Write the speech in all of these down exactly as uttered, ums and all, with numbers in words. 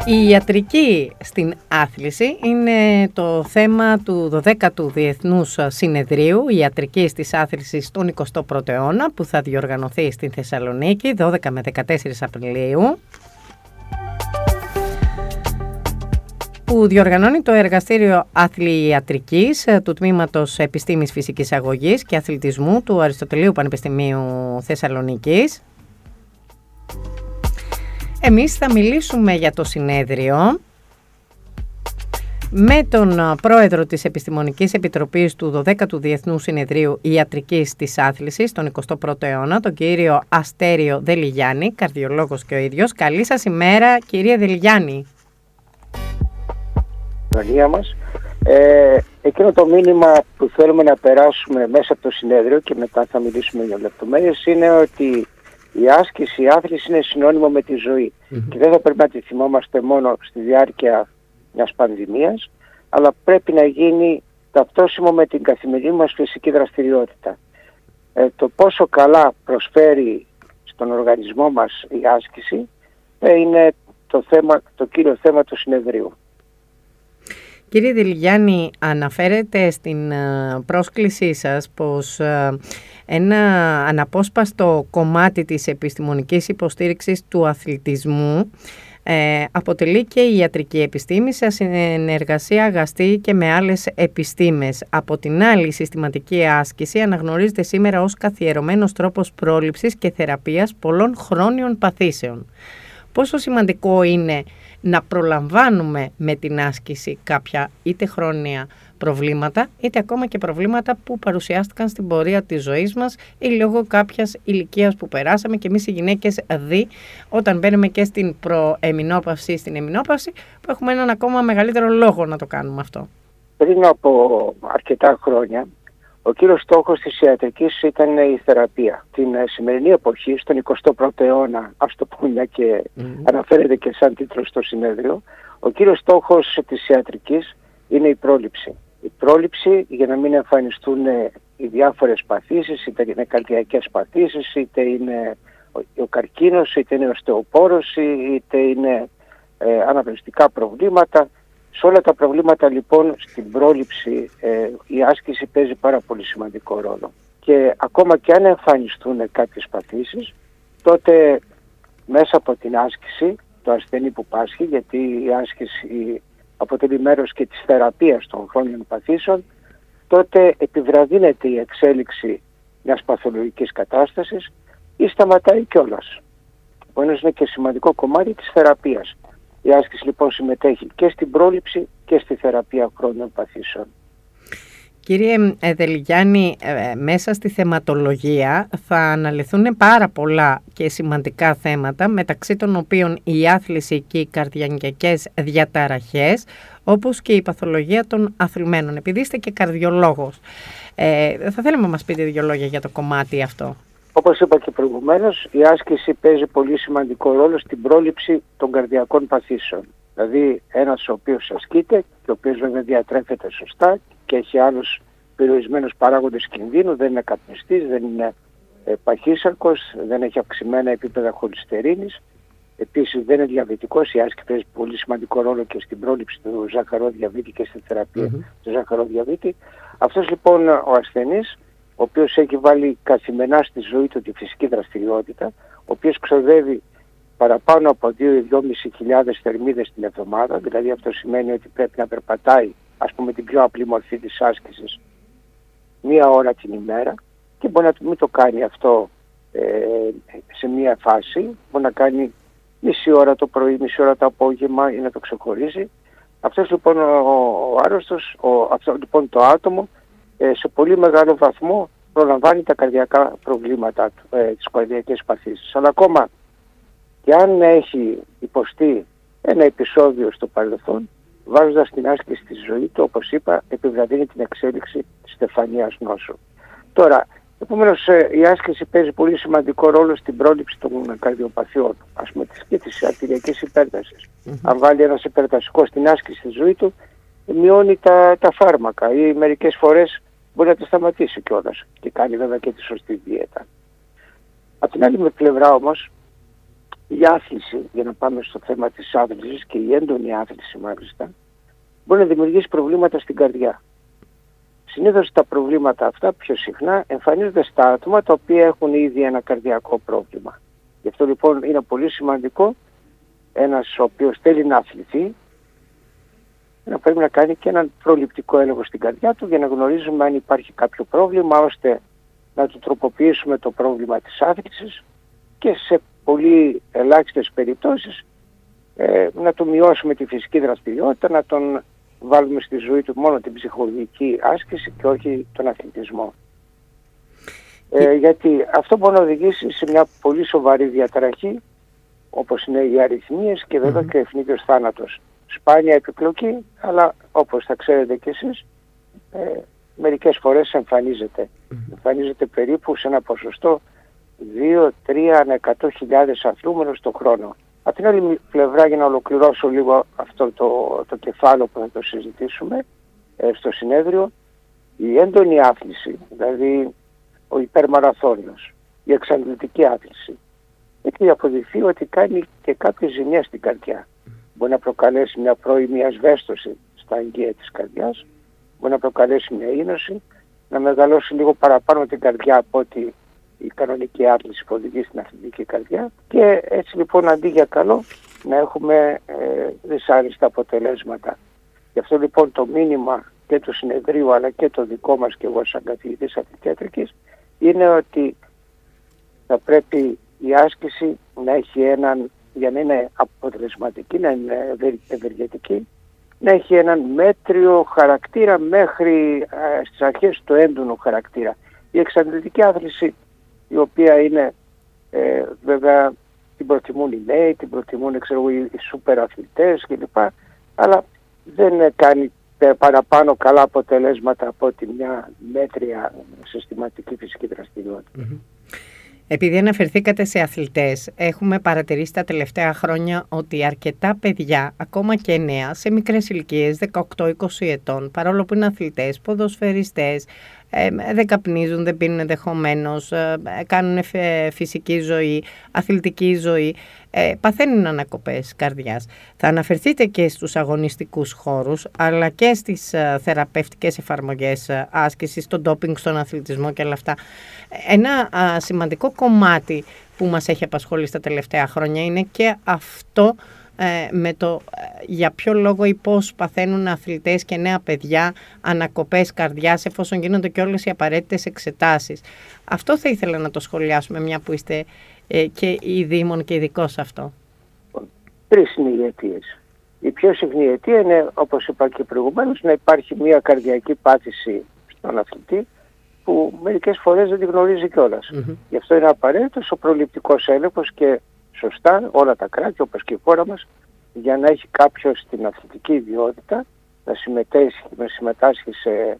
Η ιατρική στην άθληση είναι το θέμα του δωδέκατου Διεθνούς Συνεδρίου Ιατρικής της Άθλησης στον εικοστό πρώτο αιώνα, που θα διοργανωθεί στην Θεσσαλονίκη δώδεκα με δεκατέσσερα Απριλίου, που διοργανώνει το Εργαστήριο Αθλιατρικής του Τμήματος Επιστήμης Φυσικής Αγωγής και Αθλητισμού του Αριστοτελείου Πανεπιστημίου Θεσσαλονίκης. Εμείς θα μιλήσουμε για το συνέδριο με τον πρόεδρο της Επιστημονικής Επιτροπής του δωδέκατου Διεθνού Συνεδρίου Ιατρικής της Άθλησης στον εικοστό πρώτο αιώνα, τον κύριο Αστέριο Δελιγιάννη, καρδιολόγος και ο ίδιος. Καλή σας ημέρα, κύριε Δελιγιάννη. Μας. Ε, εκείνο το μήνυμα που θέλουμε να περάσουμε μέσα από το συνέδριο, και μετά θα μιλήσουμε για λεπτομέρειες, είναι ότι η άσκηση, η άθληση είναι συνώνυμο με τη ζωή. Mm-hmm. Και δεν θα πρέπει να τη θυμόμαστε μόνο στη διάρκεια μιας πανδημίας, αλλά πρέπει να γίνει ταυτόσιμο με την καθημερινή μας φυσική δραστηριότητα. Ε, το πόσο καλά προσφέρει στον οργανισμό μας η άσκηση ε, είναι το, θέμα, το κύριο θέμα του συνεδρίου. Κύριε Δελιγιάννη, αναφέρετε στην πρόσκλησή σας πως ένα αναπόσπαστο κομμάτι της επιστημονικής υποστήριξης του αθλητισμού ε, αποτελεί και η ιατρική επιστήμη σε συνεργασία αγαστή και με άλλες επιστήμες. Από την άλλη, η συστηματική άσκηση αναγνωρίζεται σήμερα ως καθιερωμένος τρόπος πρόληψης και θεραπείας πολλών χρόνιων παθήσεων. Πόσο σημαντικό είναι να προλαμβάνουμε με την άσκηση κάποια είτε χρόνια προβλήματα, είτε ακόμα και προβλήματα που παρουσιάστηκαν στην πορεία της ζωής μας ή λόγω κάποιας ηλικίας που περάσαμε, και εμείς οι γυναίκες δει όταν μπαίνουμε και στην προεμινόπαυση ή στην εμινόπαυση, που έχουμε έναν ακόμα μεγαλύτερο λόγο να το κάνουμε αυτό. Πριν από αρκετά χρόνια, ο κύριος στόχος της ιατρικής ήταν η θεραπεία. Την σημερινή εποχή, στον εικοστό πρώτο αιώνα, ας το πούμε, και mm. αναφέρεται και σαν τίτλο στο συνέδριο, ο κύριος στόχος της ιατρικής είναι η πρόληψη. Η πρόληψη για να μην εμφανιστούν οι διάφορες παθήσεις, είτε είναι καρδιακές παθήσεις, είτε είναι ο καρκίνος, είτε είναι οστεοπόρωση, είτε είναι ε, αναπνευστικά προβλήματα. Σε όλα τα προβλήματα λοιπόν στην πρόληψη ε, η άσκηση παίζει πάρα πολύ σημαντικό ρόλο. Και ακόμα και αν εμφανιστούν κάποιες παθήσεις, τότε μέσα από την άσκηση, το ασθενή που πάσχει, γιατί η άσκηση αποτελεί μέρος και της θεραπείας των χρόνιων παθήσεων, τότε επιβραδύνεται η εξέλιξη μιας παθολογικής κατάστασης ή σταματάει κιόλας. Επομένως είναι και σημαντικό κομμάτι της θεραπείας. Η άσκηση λοιπόν συμμετέχει και στην πρόληψη και στη θεραπεία χρόνιων παθήσεων. Κύριε Δελιγιάννη, μέσα στη θεματολογία θα αναλυθούν πάρα πολλά και σημαντικά θέματα, μεταξύ των οποίων η άθληση και οι καρδιαγγειακές διαταραχές, όπως και η παθολογία των αθλημένων. Επειδή είστε και καρδιολόγος, ε, θα θέλαμε να μας πείτε δύο λόγια για το κομμάτι αυτό. Όπως είπα και προηγουμένως, η άσκηση παίζει πολύ σημαντικό ρόλο στην πρόληψη των καρδιακών παθήσεων. Δηλαδή ένας ο οποίος ασκείται και ο οποίος βέβαια διατρέφεται σωστά και έχει άλλους περιορισμένους παράγοντες κινδύνου, δεν είναι καπνιστής, δεν είναι ε, παχύσαρκος, δεν έχει αυξημένα επίπεδα χολυστερίνης, επίσης δεν είναι διαβητικός. Η άσκηση παίζει πολύ σημαντικό ρόλο και στην πρόληψη του ζαχαροδιαβήτη και στη θεραπεία mm-hmm. του ζαχαροδιαβήτη. Αυτός λοιπόν ο ασθενής, ο οποίος έχει βάλει καθημερινά στη ζωή του τη φυσική δραστηριότητα, ο οποίος ξοδεύει παραπάνω από δύο με δυόμισι χιλιάδες θερμίδες την εβδομάδα, δηλαδή αυτό σημαίνει ότι πρέπει να περπατάει, ας πούμε, την πιο απλή μορφή της άσκησης μία ώρα την ημέρα, και μπορεί να μην το κάνει αυτό ε, σε μία φάση, μπορεί να κάνει μισή ώρα το πρωί, μισή ώρα το απόγευμα ή να το ξεχωρίζει. Αυτός λοιπόν ο, ο άρρωστος, ο, αυτό λοιπόν το άτομο, ε, σε πολύ μεγάλο βαθμό προλαμβάνει τα καρδιακά προβλήματα του, ε, τις καρδιακές παθήσεις. Αλλά ακόμα και αν έχει υποστεί ένα επεισόδιο στο παρελθόν, βάζοντας την άσκηση στη ζωή του, όπως είπα, επιβραδύνει την εξέλιξη της στεφανίας νόσου. Τώρα, επομένως, η άσκηση παίζει πολύ σημαντικό ρόλο στην πρόληψη των καρδιοπαθειών, ας πούμε, και της αρτηριακής υπέρτασης. Mm-hmm. Αν βάλει ένας υπερτασικός στην άσκηση στη ζωή του, μειώνει τα, τα φάρμακα ή μερικές φορές μπορεί να το σταματήσει κιόλας και κάνει βέβαια και τη σωστή δίαιτα. Από την άλλη πλευρά όμως, Η άθληση, για να πάμε στο θέμα της άθλησης, και η έντονη άθληση μάλιστα, μπορεί να δημιουργήσει προβλήματα στην καρδιά. Συνήθως τα προβλήματα αυτά πιο συχνά εμφανίζονται στα άτομα τα οποία έχουν ήδη ένα καρδιακό πρόβλημα. Γι' αυτό λοιπόν είναι πολύ σημαντικό ένας ο οποίος θέλει να αθληθεί να πρέπει να κάνει και έναν προληπτικό έλεγχο στην καρδιά του για να γνωρίζουμε αν υπάρχει κάποιο πρόβλημα, ώστε να του τροποποιήσουμε το πρόβλημα της άθλησης και σε πολύ ελάχιστες περιπτώσεις ε, να του μειώσουμε τη φυσική δραστηριότητα, να τον βάλουμε στη ζωή του μόνο την ψυχολογική άσκηση και όχι τον αθλητισμό. Ε, γιατί αυτό μπορεί να οδηγήσει σε μια πολύ σοβαρή διαταραχή, όπως είναι οι αρρυθμίες και βέβαια mm-hmm. και ο ευνίδιος θάνατος. Σπάνια επιπλοκή, αλλά όπως θα ξέρετε κι εσείς, ε, μερικές φορές εμφανίζεται. Mm-hmm. Εμφανίζεται περίπου σε ένα ποσοστό δύο με τρία ανά εκατό χιλιάδες αθλούμενους το χρόνο. Από την άλλη πλευρά, για να ολοκληρώσω λίγο αυτό το, το κεφάλαιο που θα το συζητήσουμε ε, στο συνέδριο, η έντονη άθληση, δηλαδή ο υπερμαραθώνιος, η εξαντλητική άθληση, έχει αποδειχθεί ότι κάνει και κάποιες ζημιές στην καρδιά. Μπορεί να προκαλέσει μια πρώιμη ασβέστωση στα αγγεία της καρδιάς, μπορεί να προκαλέσει μια ίνωση, να μεγαλώσει λίγο παραπάνω την καρδιά από ότι η κανονική άθληση που οδηγεί στην αθλητική καρδιά, και έτσι λοιπόν αντί για καλό να έχουμε ε, δυσάρεστα αποτελέσματα. Γι' αυτό λοιπόν το μήνυμα και του συνεδρίου αλλά και το δικό μας και εγώ σαν καθηγητής αθλητικής είναι ότι θα πρέπει η άσκηση να έχει έναν, για να είναι αποτελεσματική, να είναι ευεργετική, να έχει έναν μέτριο χαρακτήρα μέχρι ε, στις αρχές του έντονου χαρακτήρα. Η εξαντλητική άθληση, η οποία είναι ε, βέβαια την προτιμούν οι νέοι, την προτιμούν ξέρω, οι, οι σούπερ αθλητές κλπ. Αλλά δεν κάνει παραπάνω καλά αποτελέσματα από ότι μια μέτρια συστηματική φυσική δραστηριότητα. Mm-hmm. Επειδή αναφερθήκατε σε αθλητές, έχουμε παρατηρήσει τα τελευταία χρόνια ότι αρκετά παιδιά, ακόμα και νέα, σε μικρές ηλικίες, δεκαοκτώ είκοσι ετών, παρόλο που είναι αθλητές, ποδοσφαιριστές, ε, δεν καπνίζουν, δεν πίνουν ενδεχομένως, ε, κάνουν φυσική ζωή, αθλητική ζωή, ε, παθαίνουν ανακοπές καρδιάς. Θα αναφερθείτε και στους αγωνιστικούς χώρους, αλλά και στις ε, θεραπευτικές εφαρμογές ε, άσκησης, στον ντόπινγκ, στον αθλητισμό και όλα αυτά. Ένα α, σημαντικό κομμάτι που μας έχει απασχολήσει τα τελευταία χρόνια είναι και αυτό ε, με το ε, για ποιο λόγο ή πώς παθαίνουν αθλητές και νέα παιδιά ανακοπές καρδιάς εφόσον γίνονται και όλες οι απαραίτητες εξετάσεις. Αυτό θα ήθελα να το σχολιάσουμε, μια που είστε ε, και ειδήμων και ειδικός σε αυτό. Τρεις είναι οι αιτίες. Η πιο συχνή αιτία είναι, όπως είπα και προηγουμένως, να υπάρχει μια καρδιακή πάθηση στον αθλητή που μερικές φορές δεν τη γνωρίζει κιόλας. Mm-hmm. Γι' αυτό είναι απαραίτητος ο προληπτικός έλεγχος και σωστά όλα τα κράτη, όπως και η χώρα μας, για να έχει κάποιος στην αθλητική ιδιότητα να συμμετάσχει, να συμμετάσχει σε,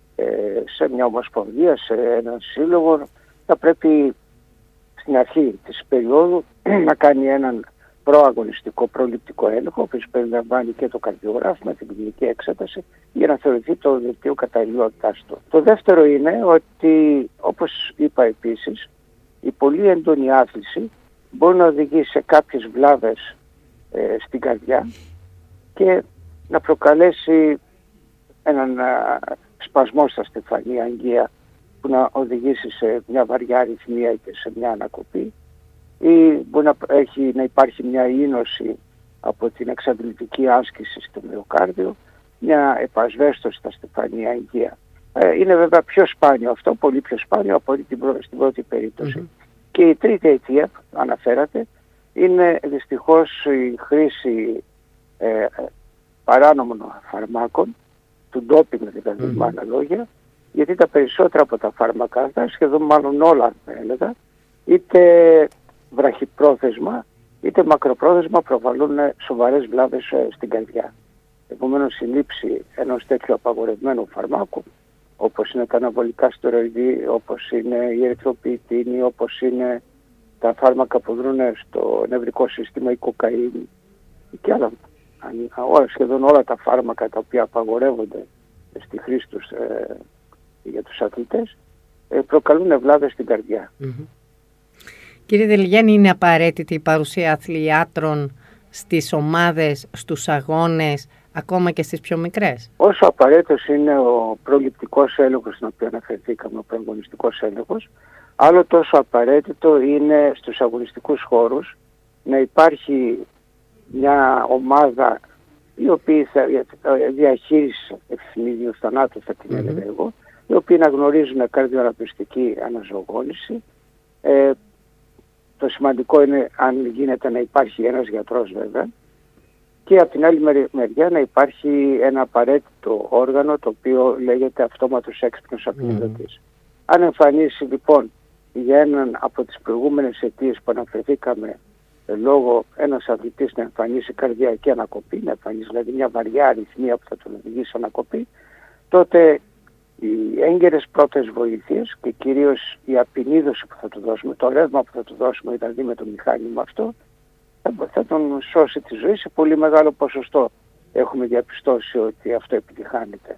σε μια ομοσπονδία, σε έναν σύλλογο, θα πρέπει στην αρχή της περίοδου να κάνει έναν προαγωνιστικό προληπτικό έλεγχο, ο οποίος περιλαμβάνει και το καρδιογράφημα, την κλινική εξέταση, για να θεωρηθεί το δελτίο καταλληλότητάς του. Το δεύτερο είναι ότι, όπως είπα επίσης, η πολύ έντονη άθληση μπορεί να οδηγήσει σε κάποιες βλάβες ε, στην καρδιά και να προκαλέσει έναν α, σπασμό στα στεφανία αγγεία που να οδηγήσει σε μια βαριά αρρυθμία και σε μια ανακοπή, ή μπορεί να, έχει, να υπάρχει μια ίνωση από την εξαντλητική άσκηση στο μυοκάρδιο, μια επασβέστωση στα στεφανία αγγεία. Ε, είναι βέβαια πιο σπάνιο αυτό, πολύ πιο σπάνιο από την πρω, στην πρώτη περίπτωση. Mm-hmm. Και η τρίτη αιτία που αναφέρατε είναι δυστυχώς η χρήση ε, παράνομων φαρμάκων, του ντόπινγκ δηλαδή mm-hmm. με άλλα λόγια, γιατί τα περισσότερα από τα φάρμακα αυτά, σχεδόν μάλλον όλα θα έλεγα, είτε βραχυπρόθεσμα είτε μακροπρόθεσμα προβαλούν σοβαρές βλάβες ε, στην καρδιά. Επομένως η λήψη ενός τέτοιου απαγορευμένου φαρμάκου, όπως είναι τα αναβολικά στεροειδή, όπως είναι η ερυθροποιητίνη, όπως είναι τα φάρμακα που δρούν στο νευρικό σύστημα, η κοκαίνη και άλλα, όλα, σχεδόν όλα τα φάρμακα τα οποία απαγορεύονται στη χρήση τους ε, για τους αθλητές, ε, προκαλούν βλάβες στην καρδιά. Mm-hmm. Κύριε Δελιγιάννη, είναι απαραίτητη η παρουσία αθλιάτρων στις ομάδες, στους αγώνες, ακόμα και στις πιο μικρές? Όσο απαραίτητος είναι ο προληπτικός έλεγχος, στον οποίο αναφερθήκαμε, ο προαγωνιστικός έλεγχος, άλλο τόσο απαραίτητο είναι στους αγωνιστικούς χώρους να υπάρχει μια ομάδα η οποία θα διαχείριση ευνίδιου θανάτου, θα την έλεγα mm-hmm. εγώ, οι οποίοι να γνωρίζουν καρδιοαναπνευστική αναζωογόνηση. Ε, το σημαντικό είναι, αν γίνεται, να υπάρχει ένας γιατρός βέβαια, και από την άλλη μεριά να υπάρχει ένα απαραίτητο όργανο, το οποίο λέγεται αυτόματος έξυπνος απεινιδωτής. Mm. Αν εμφανίσει λοιπόν για έναν από τις προηγούμενες αιτίες που αναφερθήκαμε, λόγω ένας αθλητής να εμφανίσει καρδιακή ανακοπή, να εμφανίσει δηλαδή μια βαριά αριθμία που θα τον οδηγήσει σε ανακοπή, τότε οι έγκαιρες πρώτες βοήθειες και κυρίως η απεινίδωση που θα του δώσουμε, το ρεύμα που θα του δώσουμε δηλαδή με το μηχάνημα αυτό, θα τον σώσει τη ζωή σε πολύ μεγάλο ποσοστό. Έχουμε διαπιστώσει ότι αυτό επιτυχάνεται.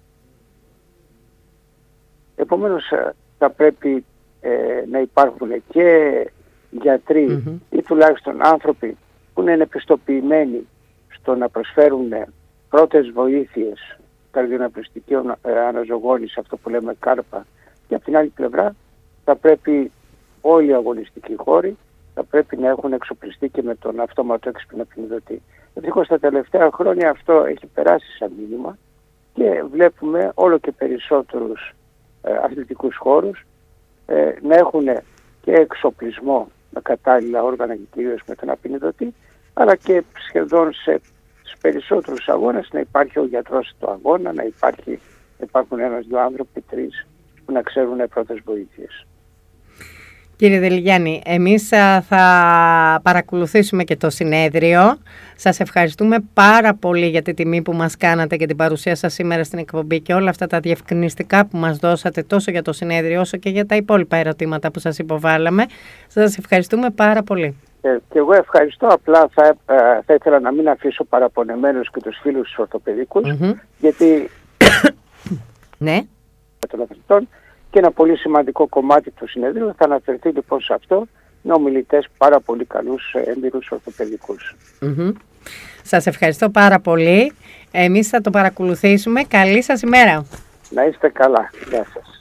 Επομένως θα πρέπει ε, να υπάρχουν και γιατροί mm-hmm. ή τουλάχιστον άνθρωποι που είναι επιστοποιημένοι στο να προσφέρουν πρώτες βοήθειες, καρδιοαναπνευστική αναζωογόνηση, αυτό που λέμε κάρπα, και από την άλλη πλευρά θα πρέπει όλοι οι αγωνιστικοί χώροι θα πρέπει να έχουν εξοπλιστεί και με τον αυτόματο έξυπνο απεινιδωτή. Ευτυχώς τα τελευταία χρόνια αυτό έχει περάσει σαν μήνυμα και βλέπουμε όλο και περισσότερους ε, αθλητικούς χώρους ε, να έχουν και εξοπλισμό με κατάλληλα όργανα και κυρίως με τον απεινιδωτή, αλλά και σχεδόν σε στους περισσότερους αγώνες να υπάρχει ο γιατρός στο αγώνα, να υπάρχει, υπάρχουν ένας-δυο άνθρωποι, τρεις, που να ξέρουν πρώτες βοήθειες. Κύριε Δελιγιάννη, εμείς θα παρακολουθήσουμε και το συνέδριο. Σας ευχαριστούμε πάρα πολύ για τη τιμή που μας κάνατε και την παρουσία σας σήμερα στην εκπομπή και όλα αυτά τα διευκρινιστικά που μας δώσατε τόσο για το συνέδριο όσο και για τα υπόλοιπα ερωτήματα που σας υποβάλαμε. Σας ευχαριστούμε πάρα πολύ. Ε, και εγώ ευχαριστώ. Απλά θα, ε, θα ήθελα να μην αφήσω παραπονεμένους και τους φίλους τους ορθοπαιδικούς, mm-hmm. γιατί ναι. των αθλητών και ένα πολύ σημαντικό κομμάτι του συνεδρίου θα αναφερθεί λοιπόν σε αυτό με ομιλητές πάρα πολύ καλούς έμπειρους ορθοπαιδικούς. Mm-hmm. Σας ευχαριστώ πάρα πολύ. Εμείς θα το παρακολουθήσουμε. Καλή σας ημέρα. Να είστε καλά. Γεια σας.